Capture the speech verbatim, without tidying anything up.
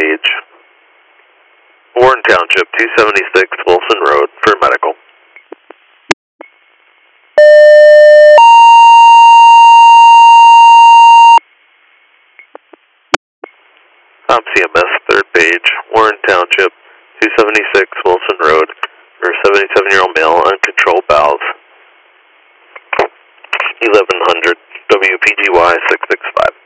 page. Warren Township, two seventy-six Wilson Road for medical. Tom C M S, third page, Warren Township, two seventy-six Wilson Road for a seventy-seven-year-old male, uncontrolled bowels. eleven hundred W P G Y six six five.